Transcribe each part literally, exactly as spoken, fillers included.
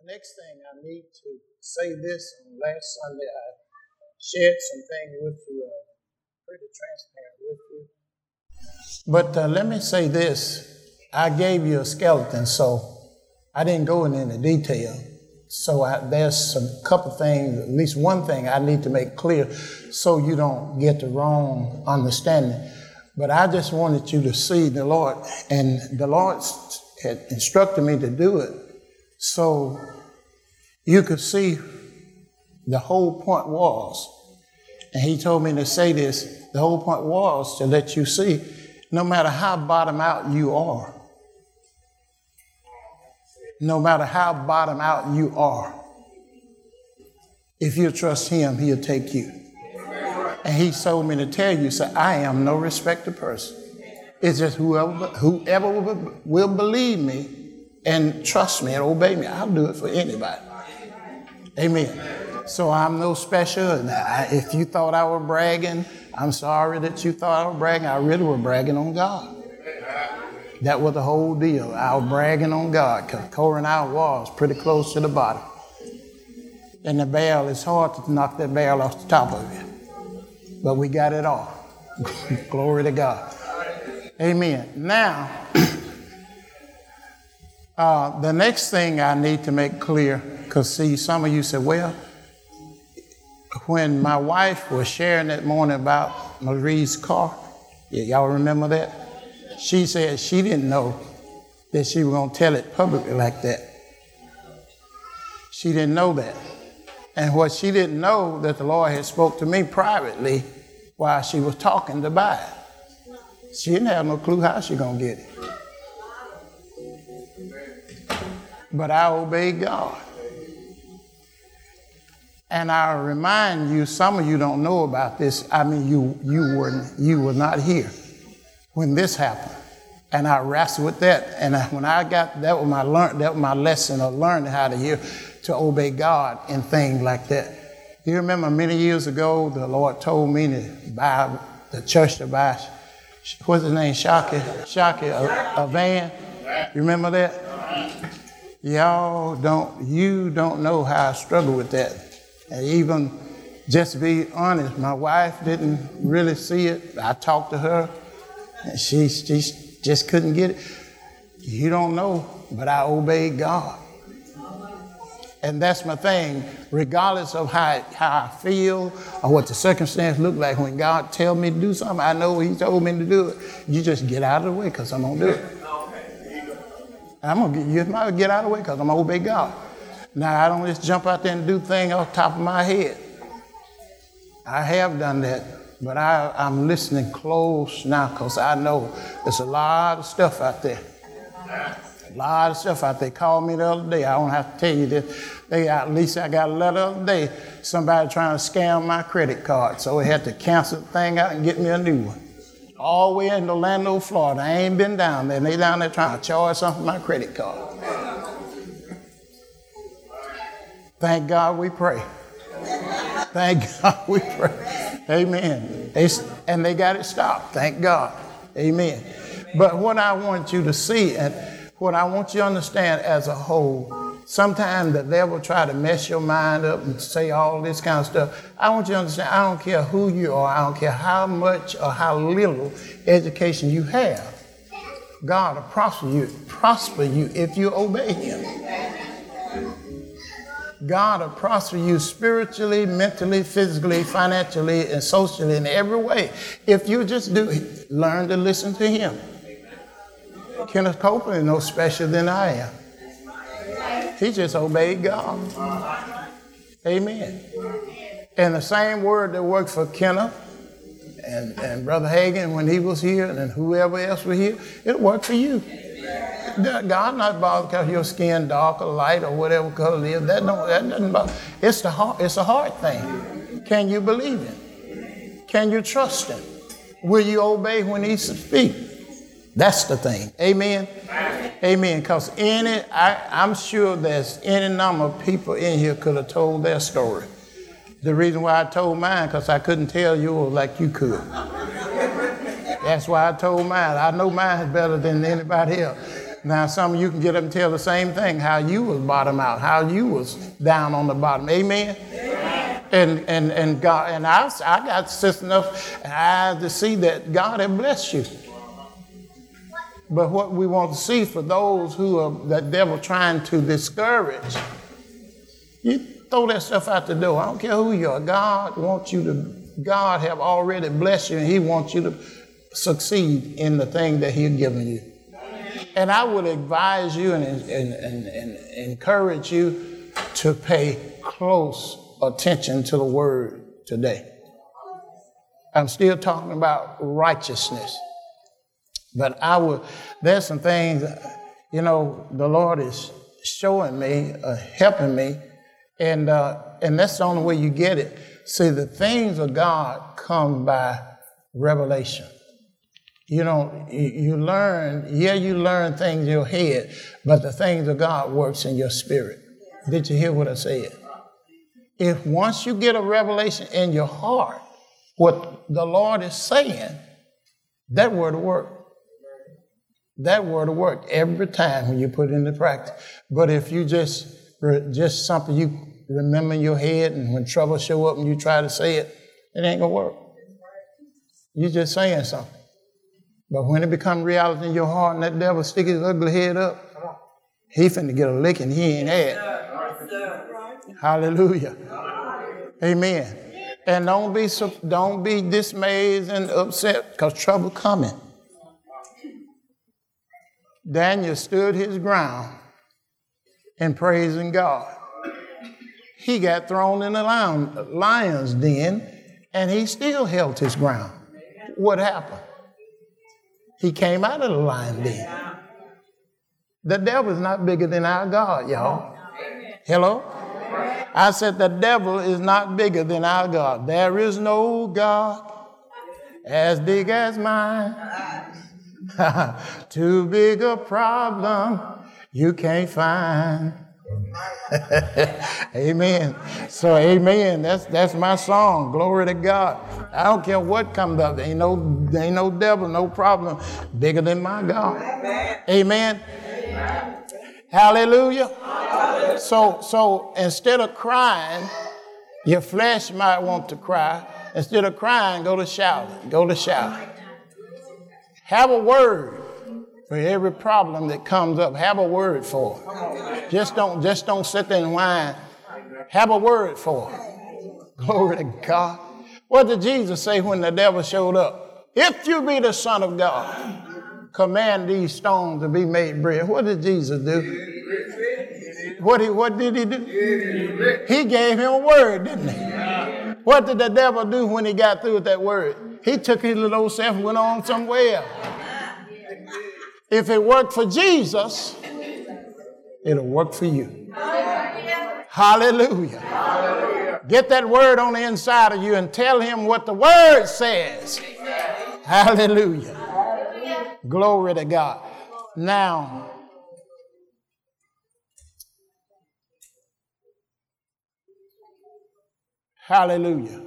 next thing I need to say this. On last Sunday, I shared some things with you, uh, pretty transparent with you. But uh, let me say this. I gave you a skeleton, so I didn't go into any detail. So I, there's some couple things, at least one thing I need to make clear so you don't get the wrong understanding. But I just wanted you to see the Lord, and the Lord had instructed me to do it so you could see the whole point was, and he told me to say this, the whole point was to let you see no matter how bottom out you are, no matter how bottom out you are, if you trust him, he'll take you. And he told me to tell you, so I am no respecter person. It's just whoever, whoever will believe me and trust me and obey me, I'll do it for anybody. Amen. So I'm no special. If you thought I was bragging, I'm sorry that you thought I was bragging. I really was bragging on God. That was the whole deal. I was bragging on God because Corey and I was pretty close to the bottom. And the barrel, it's hard to knock that barrel off the top of it. But we got it off. Glory to God. Amen. Now, uh, the next thing I need to make clear, because see, some of you said, well, when my wife was sharing that morning about Marie's car, yeah, y'all remember that? She said she didn't know that she was going to tell it publicly like that. She didn't know that. And what she didn't know that the Lord had spoke to me privately while she was talking to buy it. She didn't have no clue how she was going to get it. But I obeyed God. And I remind you, some of you don't know about this. I mean, you you were you were not here when this happened, and I wrestled with that. And I, when I got that was my learn that was my lesson of learning how to hear to obey God in things like that. You remember many years ago, the Lord told me to buy the church to buy what's his name, Shockey, Shockey, a, a van. You remember that? Y'all don't you don't know how I struggle with that. And even, just to be honest, my wife didn't really see it. I talked to her, and she, she just couldn't get it. You don't know, but I obeyed God. And that's my thing. Regardless of how, how I feel or what the circumstance look like, when God tells me to do something, I know he told me to do it. You just get out of the way because I'm going to do it. I'm going to get, you might get out of the way because I'm going to obey God. Now, I don't just jump out there and do things off the top of my head. I have done that, but I, I'm listening close now because I know there's a lot of stuff out there. A lot of stuff out there. Called me the other day. I don't have to tell you this. They, at least I got a letter the other day. Somebody trying to scam my credit card, so we had to cancel the thing out and get me a new one. All the way in Orlando, Florida. I ain't been down there. And they down there trying to charge something for my credit card. Thank God we pray. Thank God we pray. Amen. They, and they got it stopped. Thank God. Amen. But what I want you to see and what I want you to understand as a whole, sometimes the devil try to mess your mind up and say all this kind of stuff. I want you to understand, I don't care who you are. I don't care how much or how little education you have. God will prosper you, prosper you if you obey him. God will prosper you spiritually, mentally, physically, financially, and socially in every way. If you just do learn to listen to him. Kenneth Copeland is no special than I am. He just obeyed God. Amen. And the same word that worked for Kenneth and, and Brother Hagin when he was here and whoever else was here, it worked for you. God not bothered because your skin dark or light or whatever color it is. That don't that doesn't bother. It's the heart. It's a heart thing. Can you believe him? Can you trust him? Will you obey when he speaks? That's the thing. Amen. Amen. Because any, I, I'm sure there's any number of people in here could have told their story. The reason why I told mine because I couldn't tell yours like you could. That's why I told mine. I know mine is better than anybody else. Now, some of you can get up and tell the same thing, how you was bottom out, how you was down on the bottom. Amen? Amen. And and and God and I, I got sense enough eyes to see that God had blessed you. But what we want to see for those who are the devil trying to discourage, you throw that stuff out the door. I don't care who you are. God wants you to, God have already blessed you, and he wants you to succeed in the thing that he's given you. And I would advise you and, and, and, and encourage you to pay close attention to the word today. I'm still talking about righteousness. But I would, there's some things, you know, the Lord is showing me, uh, helping me, and uh, and that's the only way you get it. See, the things of God come by revelation. You know, you, you learn, yeah, you learn things in your head, but the things of God works in your spirit. Did you hear what I said? If once you get a revelation in your heart, what the Lord is saying, that word will work. That word will work every time when you put it into practice. But if you just, just something you remember in your head, and when trouble show up and you try to say it, it ain't gonna work. You're just saying something. But when it becomes reality in your heart and that devil stick his ugly head up, he finna get a licking he ain't had. Hallelujah. Amen. And don't be don't be dismayed and upset, because trouble coming. Daniel stood his ground in praising God. He got thrown in the lion, lion's den, and he still held his ground. What happened? He came out of the lion den. The devil is not bigger than our God, y'all. Hello? I said the devil is not bigger than our God. There is no God as big as mine. Too big a problem you can't find. Amen. So amen. That's that's my song. Glory to God. I don't care what comes up. There ain't no, there ain't no devil, no problem bigger than my God. Amen. Amen. Hallelujah. Hallelujah. So so instead of crying, your flesh might want to cry. Instead of crying, go to shouting. Go to shouting. Have a word for every problem that comes up. Have a word for it. Just don't, just don't sit there and whine. Have a word for it. Glory to God. What did Jesus say when the devil showed up? If you be the Son of God, command these stones to be made bread. What did Jesus do? What, he, what did he do? He gave him a word, didn't he? What did the devil do when he got through with that word? He took his little old self and went on somewhere. If it worked for Jesus, it'll work for you. Hallelujah. Hallelujah. Get that word on the inside of you and tell him what the word says. Hallelujah. Hallelujah. Glory to God. Now, hallelujah.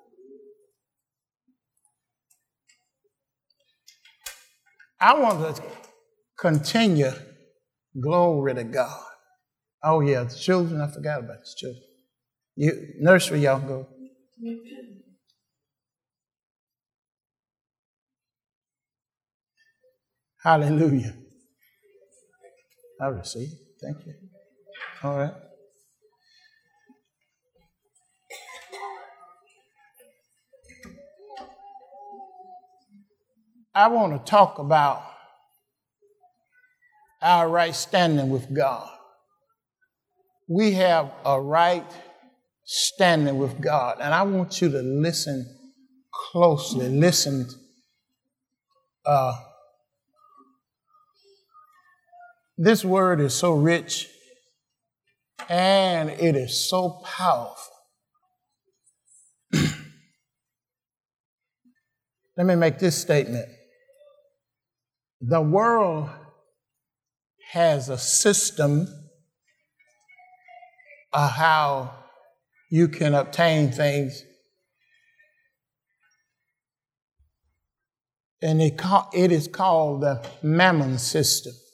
I want to continue. Glory to God. Oh, yeah, the children. I forgot about the children. You, nursery, y'all go. Hallelujah. I receive. Thank you. All right. I want to talk about our right standing with God. We have a right standing with God, and I want you to listen closely. Listen. Uh, this word is so rich, and it is so powerful. Let me make this statement. The world has a system of how you can obtain things. And it, it is called the Mammon system.